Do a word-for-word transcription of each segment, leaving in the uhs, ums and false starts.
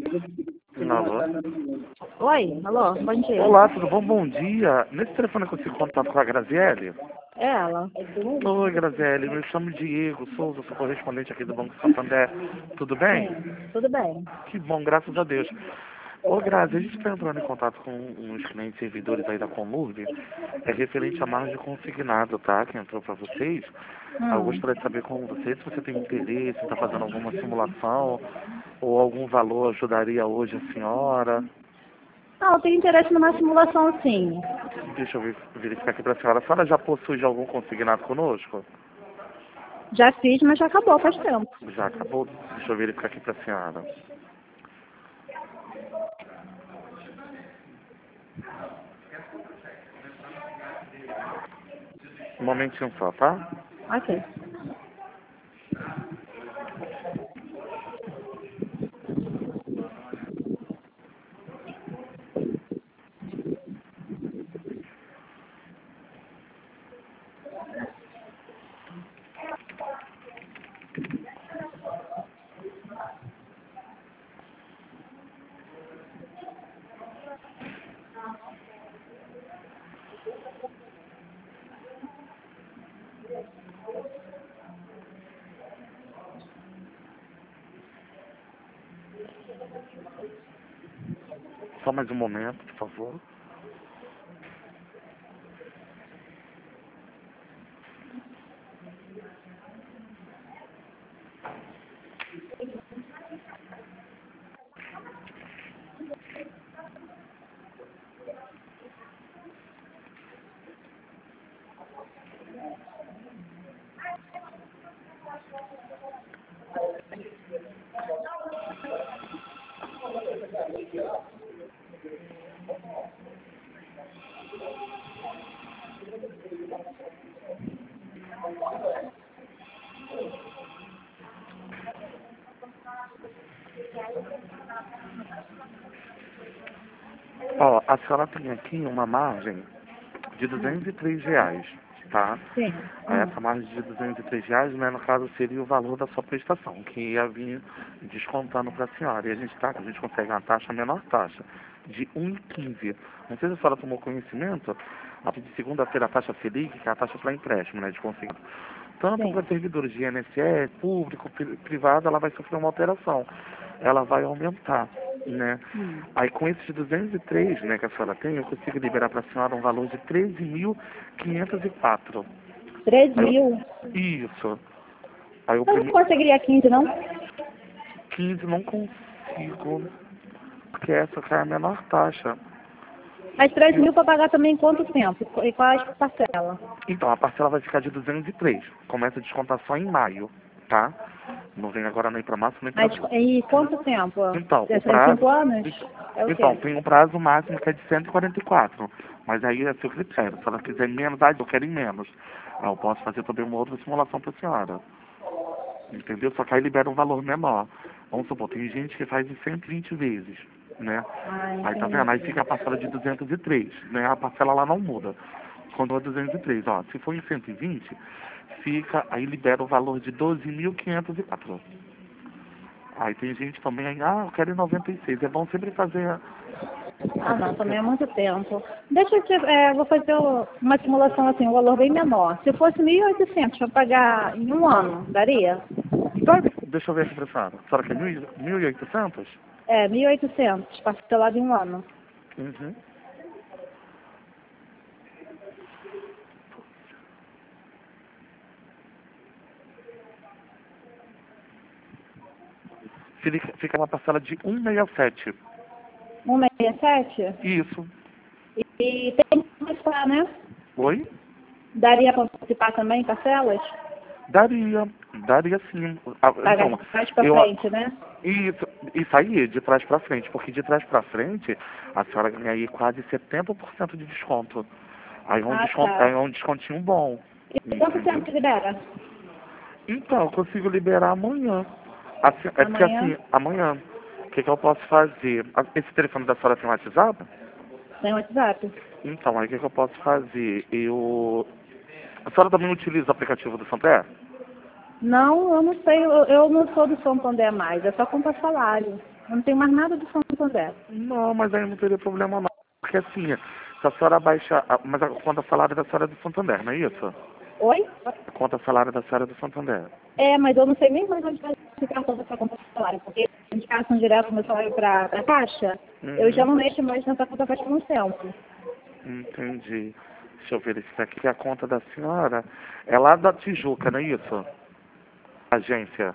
Alô? Oi, alô, bom dia. Olá, tudo bom? Bom dia. Nesse telefone eu consigo contato com a Graziele? É ela. Oi, Graziele. Eu me chamo Diego Souza, sou correspondente aqui do Banco Santander. Tudo bem? Sim, tudo bem. Que bom, graças a Deus. Ô, Grazi, a gente está entrando em contato com uns clientes servidores aí da Conlurb. É referente a margem consignado, tá? Que entrou para vocês. Ah, Eu Hum. gostaria de saber com você se você tem interesse, está fazendo alguma simulação ou algum valor ajudaria hoje a senhora. Ah, eu tenho interesse numa simulação sim. Deixa eu ver- verificar aqui para a senhora. A senhora já possui algum consignado conosco? Já fiz, mas já acabou faz tempo. Já acabou? Deixa eu verificar aqui para a senhora. Um momentinho só, tá? Ok. Só mais um momento, por favor. Ó, a senhora tem aqui uma margem de duzentos e três reais, tá? Sim. Aí Hum. essa margem de duzentos e três reais, né, no caso, seria o valor da sua prestação, que ia vir descontando para a senhora. E a gente, tá, a gente consegue uma taxa, a menor taxa, de um vírgula quinze. Não sei se a senhora tomou conhecimento, a partir de segunda-feira a taxa Selic, que é a taxa para empréstimo, né, de consignado. Tanto Sim. para servidores de I N S S, público, pri- privado, ela vai sofrer uma alteração. Ela vai aumentar, né? Hum. Aí com esses duzentos e três, né, que a senhora tem, eu consigo liberar para a senhora um valor de treze mil quinhentos e quatro. três Aí mil. eu, isso. Aí o Eu não primeiro conseguiria quinze, não? quinze não consigo, porque essa que é a menor taxa. Mas três mil para pagar também em quanto tempo? E quais parcelas? Então, a parcela vai ficar de duzentos e três. Começa a descontar só em maio, tá? Não vem agora nem para março nem para Mas abril. e quanto tempo? Então, o Dessas prazo... cinco anos? É o Então, quê? tem um prazo máximo que é de cento e quarenta e quatro. Mas aí é seu critério. Se ela quiser menos, ah, eu quero em menos. Aí eu posso fazer também uma outra simulação para a senhora. Entendeu? Só que aí libera um valor menor. Vamos supor, tem gente que faz em cento e vinte vezes, né? Ah, Aí tá vendo? Aí entendi. fica a parcela de duzentos e três, né? A parcela lá não muda. Quando é duzentos e três, ó. Se for em cento e vinte, fica, aí libera o valor de doze mil quinhentos e quatro. Aí tem gente também, aí, ah, eu quero em noventa e seis. É bom sempre fazer... Ah, não, também é muito tempo. Deixa eu te, é, vou fazer o- uma simulação assim, um valor bem menor. Se fosse mil e oitocentos para pagar em um ano, daria? Então, deixa eu ver aqui pra senhora. A senhora quer mil e oitocentos? É, mil e oitocentos, parcelado em um ano. Uhum. Fica fica uma parcela de cento e sessenta e sete. cento e sessenta e sete? Isso. E, e tem que parcelar, né? Oi? Daria para participar também, parcelas? Daria, daria sim. Ah, Pagar de Então, trás para eu, frente, né? isso, isso aí, de trás pra frente, porque de trás pra frente, a senhora ganha aí quase setenta por cento de desconto. Aí é um, Ah, desconto, aí tá. é um descontinho bom, E quanto tempo entendeu? que libera? Então, eu consigo liberar amanhã. Assim, é porque Amanhã? assim, amanhã, o que, que eu posso fazer? Ah, esse telefone da senhora tem WhatsApp? Tem WhatsApp? Então, aí o que, que eu posso fazer? Eu... A senhora também utiliza o aplicativo do Santander? Não, eu não sei, eu, eu não sou do Santander mais, é só comprar salário. Eu não tenho mais nada do Santander. Não, mas aí não teria problema não. Porque assim, se a senhora baixa... a- Mas a conta salário da senhora é do Santander, não é isso? Oi? A conta salário da senhora é do Santander. É, mas eu não sei nem mais onde vai ficar toda essa conta de salário, porque a indicação direta do meu salário para a Caixa, Uhum. eu já não mexo mais nessa conta faz um tempo. Entendi. Deixa eu verificar aqui. A conta da senhora é lá da Tijuca, não é isso? Agência.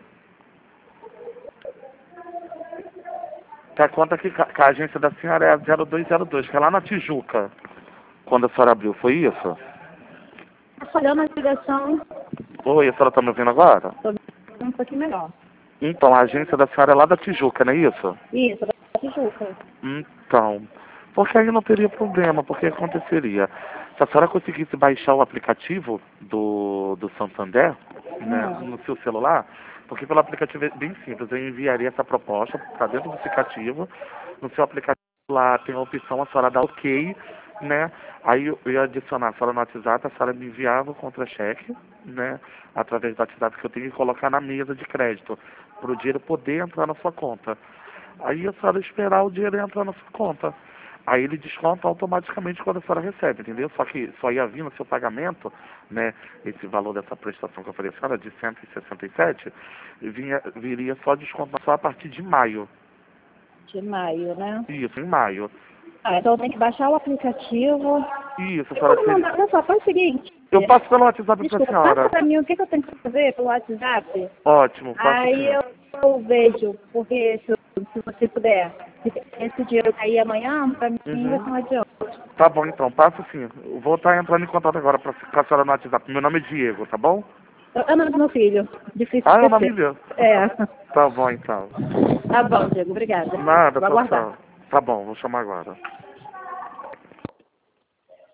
Que a conta que, que a agência da senhora é a zero dois zero dois, que é lá na Tijuca. Quando a senhora abriu, foi isso? Tá falhando a ligação, Oi, a senhora está me ouvindo agora? tô vendo um pouquinho melhor. Então, a agência da senhora é lá da Tijuca, não é isso? Isso, da Tijuca. Então, porque aí não teria problema, porque aconteceria. Se a senhora conseguisse baixar o aplicativo do, do Santander, né, Hum. no seu celular, porque pelo aplicativo é bem simples, eu enviaria essa proposta para dentro do aplicativo, no seu aplicativo lá tem a opção, a senhora dá ok, né, aí eu ia adicionar a senhora no WhatsApp, a senhora me enviava o contra-cheque, né, através do WhatsApp que eu tenho que colocar na mesa de crédito, para o dinheiro poder entrar na sua conta. Aí a senhora esperar o dinheiro entrar na sua conta. Aí ele desconta automaticamente quando a senhora recebe, entendeu? Só que só ia vir no seu pagamento, né, esse valor dessa prestação que eu falei, a senhora, de cento e sessenta e sete, vinha, viria só desconto só a partir de maio. De maio, né? Isso, em maio. Ah, então eu tenho que baixar o aplicativo. Isso, a E senhora quando teria... mandar, olha só, faz o seguinte. Eu passo pelo WhatsApp pra Desculpa, senhora. passa pra mim o que, que eu tenho que fazer pelo WhatsApp. Ótimo, passo Aí sim. eu, eu vejo, porque se, se você puder, se esse dinheiro cair amanhã, pra mim Uhum. vai ser um adiante. Tá bom, então, passo sim. Eu vou estar entrando em contato agora pra, com a senhora no WhatsApp. Meu nome é Diego, tá bom? É o nome do meu filho. Difícil Ah, é de o nome esquecer. dele. É. Tá bom, então. Tá bom, Diego, obrigada. Nada, Vou tchau, aguardar. tchau. Tá bom, vou chamar agora.